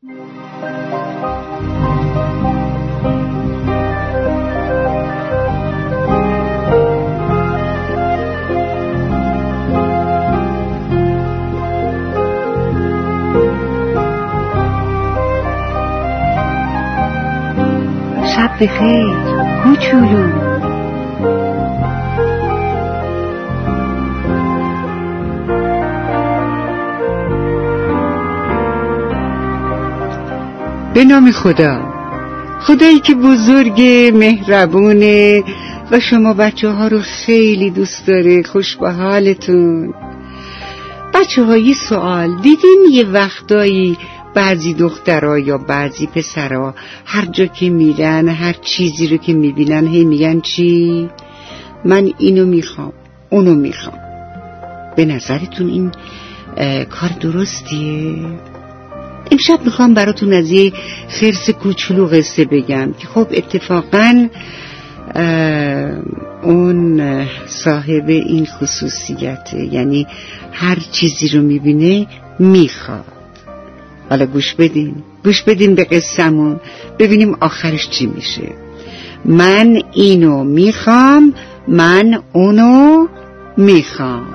شب بخیر کوچولو. به نام خدا، خدایی که بزرگ مهربونه و شما بچه ها رو خیلی دوست داره. خوش به حالتون بچه ها. یه سوال دیدین یه وقتایی بعضی دخترها یا بعضی پسرها هر جا که میرن هر چیزی رو که میبینن هی میگن چی؟ من اینو میخوام اونو میخوام. به نظرتون این کار درستیه؟ امشب میخوام براتون از یه خرس کوچولو قصه بگم که خب اتفاقاً اون صاحب این خصوصیته، یعنی هر چیزی رو میبینه میخواد. حالا گوش بدین به قصه‌مون، ببینیم آخرش چی میشه. من اینو میخوام، من اونو میخوام.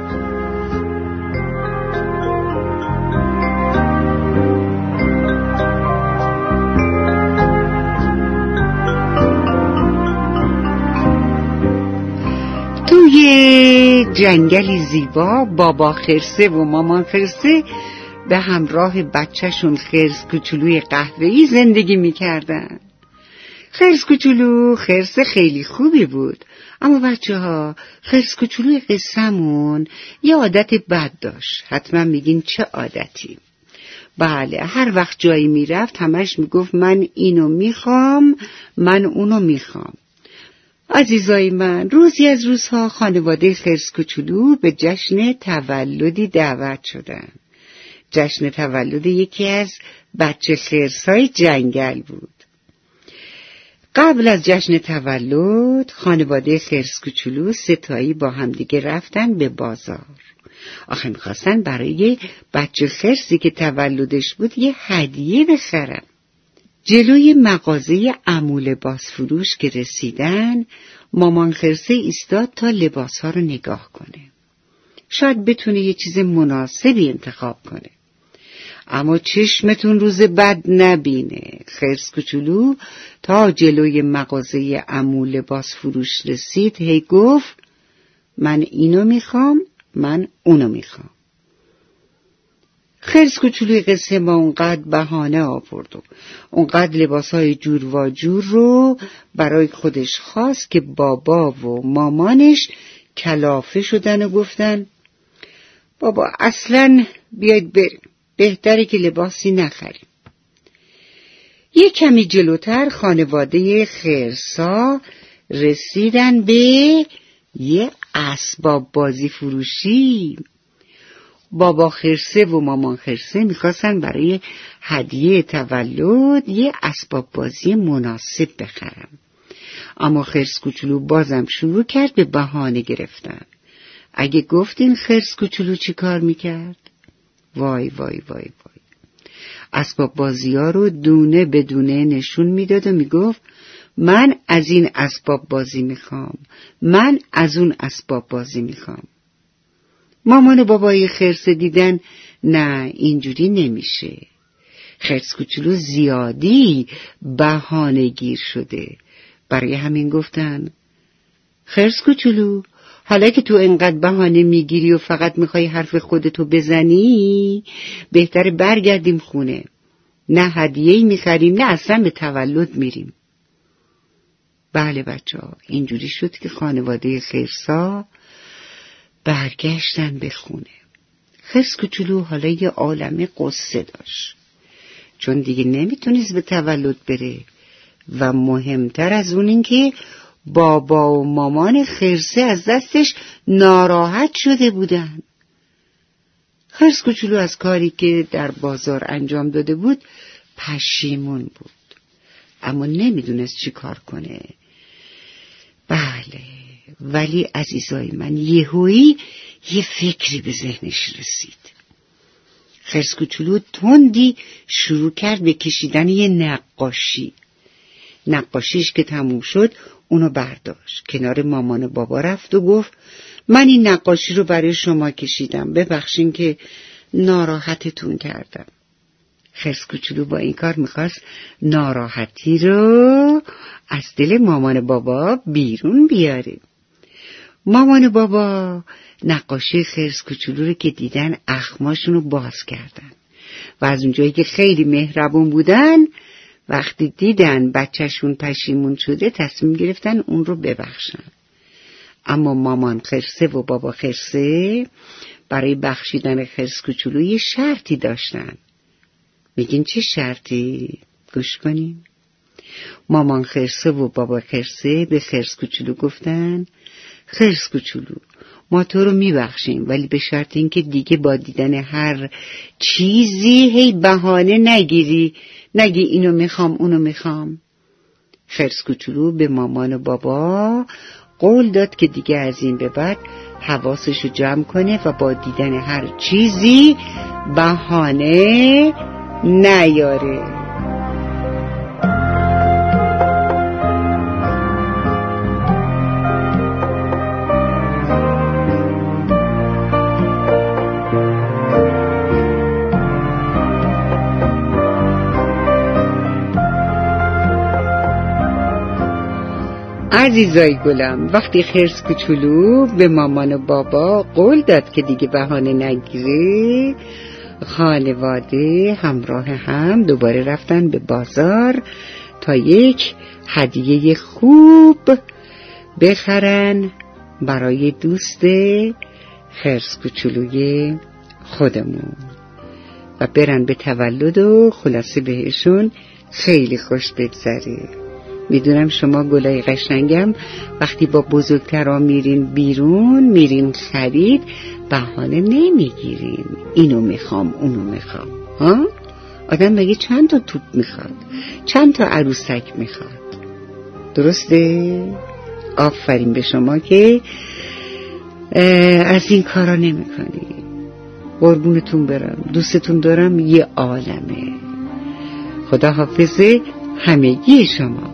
توی جنگلی زیبا بابا خرسه و مامان خرسه به همراه بچهشون خرس کوچولوی قهوه‌ای زندگی میکردن. خرس کوچولو خرس خیلی خوبی بود، اما بچه ها خرس کوچولوی قصه‌مون یه عادت بد داشت. حتما میگین چه عادتی؟ بله، هر وقت جایی میرفت همش میگفت من اینو میخوام، من اونو میخوام. عزیزای من، روزی از روزها خانواده خرس کوچولو به جشن تولدی دعوت شدن. جشن تولد یکی از بچه خرسای جنگل بود. قبل از جشن تولد خانواده خرس کوچولو ستایی با همدیگه رفتن به بازار. آخه میخواستن برای بچه خرسی که تولدش بود یه هدیه بخرن. جلوی مغازه عمو لباس فروش که رسیدن، مامان خرسه ایستاد تا لباسها رو نگاه کنه. شاید بتونه یه چیز مناسبی انتخاب کنه. اما چشمتون روز بد نبینه. خرس کوچولو تا جلوی مغازه عمو لباس فروش رسید هی گفت من اینو میخوام، من اونو میخوام. خرس کوچولوی قصه ما اونقدر بهانه آورد و اونقدر لباسهای جور و جور رو برای خودش خواست که بابا و مامانش کلافه شدن و گفتن بابا اصلاً بیاید بریم، بهتره که لباسی نخریم. یه کمی جلوتر خانواده خرسا رسیدن به یه اسباب بازی فروشی. بابا خرسه و مامان خرسه میخواستن برای هدیه تولد یه اسباب بازی مناسب بخرن. اما خرس کوچولو بازم شروع کرد به بهانه گرفتن. اگه گفتین خرس کوچولو چی کار میکرد؟ وای وای وای وای. اسباب بازی ها رو دونه به دونه نشون میداد و میگفت من از این اسباب بازی میخوام، من از اون اسباب بازی میخوام. مامان و بابای خرس دیدن نه اینجوری نمیشه. خرس کوچولو زیادی بهانه گیر شده. برای همین گفتن خرس کوچولو حالا که تو انقدر بهانه میگیری و فقط میخوای حرف خودتو بزنی، بهتره برگردیم خونه. نه هدیه‌ای میخریم نه اصلا به تولد میریم. بله بچه ها، اینجوری شد که خانواده خرسا برگشتن به خونه. خرس کوچولو حالا یه عالمه قصه داشت، چون دیگه نمیتونست به تولد بره و مهمتر از اون این که بابا و مامان خرسه از دستش ناراحت شده بودن. خرس کوچولو از کاری که در بازار انجام داده بود پشیمون بود، اما نمیدونست چی کار کنه. بله، ولی عزیزای من یهویی یه فکری به ذهنش رسید. خرس کوچولو تندی شروع کرد به کشیدن یه نقاشیش که تموم شد اونو برداشت کنار مامان و بابا رفت و گفت من این نقاشی رو برای شما کشیدم، ببخشین که ناراحتتون کردم. خرس کوچولو با این کار میخواست ناراحتی رو از دل مامان بابا بیرون بیاره. مامان بابا نقاشی خرس کوچولو رو که دیدن اخماشون رو باز کردن و از اونجایی که خیلی مهربون بودن وقتی دیدن بچهشون پشیمون شده تصمیم گرفتن اون رو ببخشن. اما مامان خرسه و بابا خرسه برای بخشیدن خرس کوچولو یه شرطی داشتن. میگین چه شرطی؟ گوش کنیم. مامان خرسه و بابا خرسه به خرس کوچولو گفتن خرس کوچولو ما تو رو میبخشیم ولی به شرط اینکه دیگه با دیدن هر چیزی هی بهانه نگی اینو میخوام اونو میخوام. خرس کوچولو به مامان و بابا قول داد که دیگه از این به بعد حواسشو جمع کنه و با دیدن هر چیزی بهانه نیاره. عزیزای گلم، وقتی خرس کوچولو به مامان و بابا قول داد که دیگه بهانه نگیره، خانواده همراه هم دوباره رفتن به بازار تا یک هدیه خوب بخرن برای دوست خرس کوچولوی خودمون و برن به تولد و خلاصه بهشون خیلی خوش بگذره. میدونم شما گلای قشنگم وقتی با بزرگترها میرین بیرون، میرین خرید، بهانه نمیگیرین اینو میخوام اونو میخوام. ها؟ آدم مگه چند تا توپ میخواد؟ چند تا عروسک میخواد؟ درسته؟ آفرین به شما که از این کارا نمیکنی. قربونتون برم، دوستتون دارم، یه عالمه. خدا حافظ همگی شما.